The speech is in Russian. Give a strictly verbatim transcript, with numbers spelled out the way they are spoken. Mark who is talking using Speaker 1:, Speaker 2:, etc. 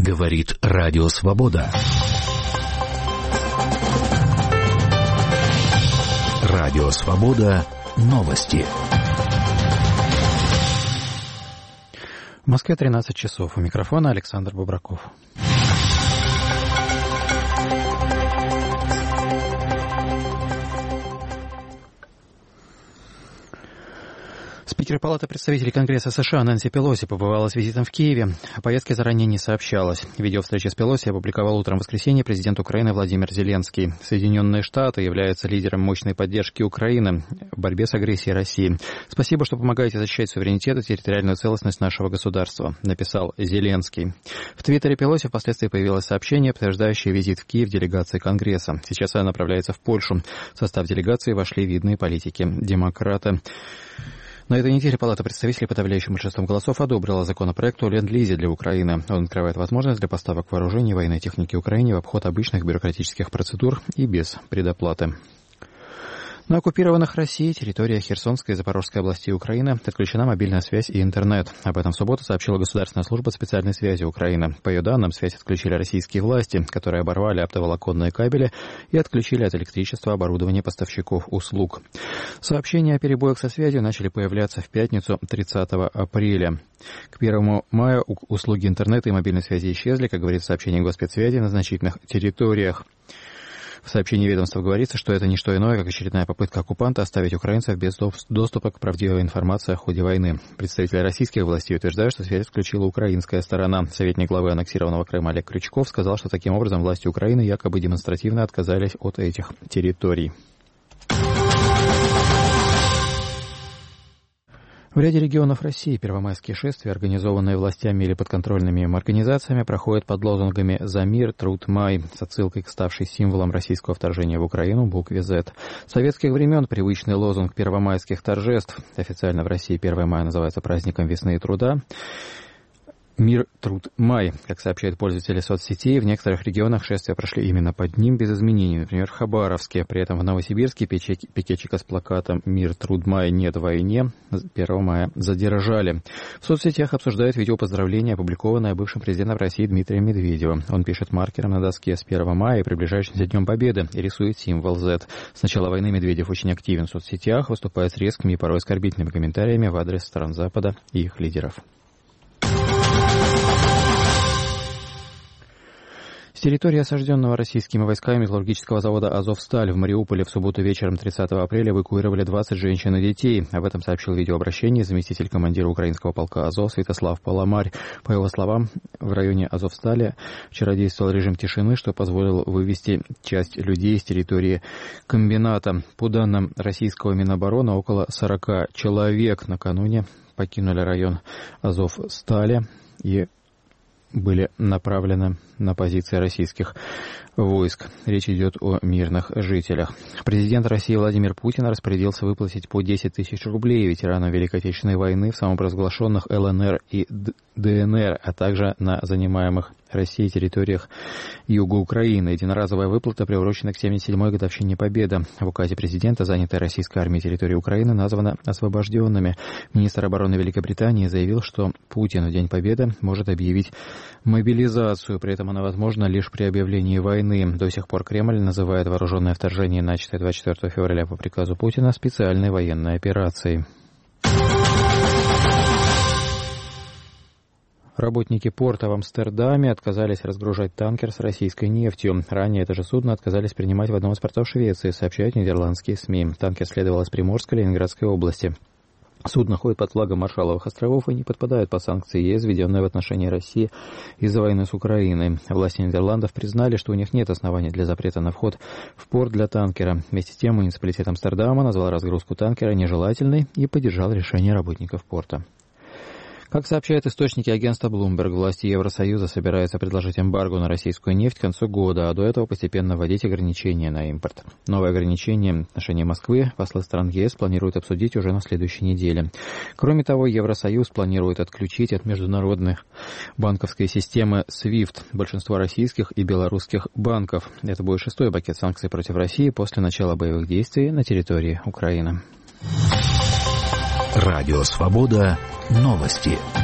Speaker 1: Говорит Радио Свобода. Радио Свобода. Новости.
Speaker 2: В Москве тринадцать часов. У микрофона Александр Бубраков. Спикер Палаты представителей Конгресса США Нэнси Пелоси побывала с визитом в Киеве. О поездке заранее не сообщалось. Видео встречи с Пелоси опубликовал утром в воскресенье президент Украины Владимир Зеленский. Соединенные Штаты являются лидером мощной поддержки Украины в борьбе с агрессией России. «Спасибо, что помогаете защищать суверенитет и территориальную целостность нашего государства», написал Зеленский. В твиттере Пелоси впоследствии появилось сообщение, подтверждающее визит в Киев делегации Конгресса. Сейчас она направляется в Польшу. В состав делегации вошли видные политики-демократы. На этой неделе Палата представителей подавляющим большинством голосов одобрила законопроект о ленд-лизе для Украины. Он открывает возможность для поставок вооружений и военной техники Украине в обход обычных бюрократических процедур и без предоплаты. На оккупированных Россией территориях Херсонской и Запорожской областей Украины отключена мобильная связь и интернет. Об этом в субботу сообщила Государственная служба специальной связи Украины. По ее данным, связь отключили российские власти, которые оборвали оптоволоконные кабели и отключили от электричества оборудование поставщиков услуг. Сообщения о перебоях со связью начали появляться в пятницу тридцатого апреля. К первому мая услуги интернета и мобильной связи исчезли, как говорится в сообщении Госпецсвязи, на значительных территориях. В сообщении ведомства говорится, что это не что иное, как очередная попытка оккупанта оставить украинцев без доступа к правдивой информации о ходе войны. Представители российских властей утверждают, что связь включила украинская сторона. Советник главы аннексированного Крыма Олег Крючков сказал, что таким образом власти Украины якобы демонстративно отказались от этих территорий. В ряде регионов России первомайские шествия, организованные властями или подконтрольными им организациями, проходят под лозунгами «За мир, труд, май» с отсылкой к ставшей символом российского вторжения в Украину букве «З». С советских времен привычный лозунг первомайских торжеств, официально в России первое мая называется праздником весны и труда, «Мир, труд, май», как сообщают пользователи соцсетей, в некоторых регионах шествия прошли именно под ним без изменений, например, в Хабаровске. При этом в Новосибирске пикетчика с плакатом «Мир, труд, май, нет войне» первого мая задержали. В соцсетях обсуждают видео поздравления, опубликованное бывшим президентом России Дмитрием Медведевым. Он пишет маркером на доске с первого мая и приближающимся Днем Победы и рисует символ «З». С начала войны Медведев очень активен в соцсетях, выступая с резкими и порой оскорбительными комментариями в адрес стран Запада и их лидеров. С территории осажденного российскими войсками металлургического завода «Азовсталь» в Мариуполе в субботу вечером тридцатого апреля эвакуировали двадцать женщин и детей. Об этом сообщил в видеообращении заместитель командира украинского полка «Азов» Святослав Паламарь. По его словам, в районе «Азовстали» вчера действовал режим тишины, что позволило вывести часть людей с территории комбината. По данным российского Минобороны, около сорока человек накануне покинули район «Азовстали» и были направлены на позиции российских войск. Речь идет о мирных жителях. Президент России Владимир Путин распорядился выплатить по десять тысяч рублей ветеранам Великой Отечественной войны в самопровозглашенных Л Н Р и Д Н Р, а также на занимаемых Россией территориях юга Украины. Единоразовая выплата приурочена к семьдесят седьмой годовщине Победы. В указе президента занятая российской армией территории Украины названа освобожденными. Министр обороны Великобритании заявил, что Путин в День Победы может объявить мобилизацию. При этом она возможна лишь при объявлении войны. До сих пор Кремль называет вооруженное вторжение, начатое двадцать четвёртого февраля по приказу Путина, специальной военной операцией. Работники порта в Амстердаме отказались разгружать танкер с российской нефтью. Ранее это же судно отказались принимать в одном из портов Швеции, сообщают нидерландские СМИ. Танкер следовал из Приморской Ленинградской области. Судно ходит под флагом Маршалловых островов и не подпадает под санкции Е С, введенные в отношении России из-за войны с Украиной. Власти Нидерландов признали, что у них нет оснований для запрета на вход в порт для танкера. Вместе с тем муниципалитет Амстердама назвал разгрузку танкера нежелательной и поддержал решение работников порта. Как сообщают источники агентства Bloomberg, власти Евросоюза собираются предложить эмбарго на российскую нефть к концу года, а до этого постепенно вводить ограничения на импорт. Новые ограничения в отношении Москвы послы стран Е С планируют обсудить уже на следующей неделе. Кроме того, Евросоюз планирует отключить от международной банковской системы свифт большинство российских и белорусских банков. Это будет шестой пакет санкций против России после начала боевых действий на территории Украины.
Speaker 1: Радио Свобода. Новости.